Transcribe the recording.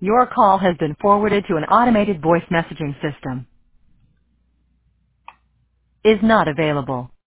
Your call has been forwarded to an automated voice messaging system. Is not available.